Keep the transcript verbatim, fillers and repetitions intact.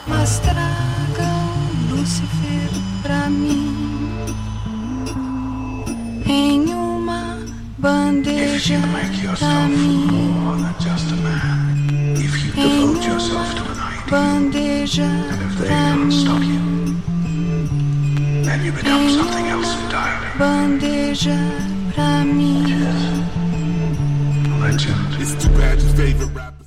mas traga o Lúcifer pra mim em uma bandeja pra mim, em uma bandeja pra mim, em uma bandeja pra mim. It's too bad your favorite rapper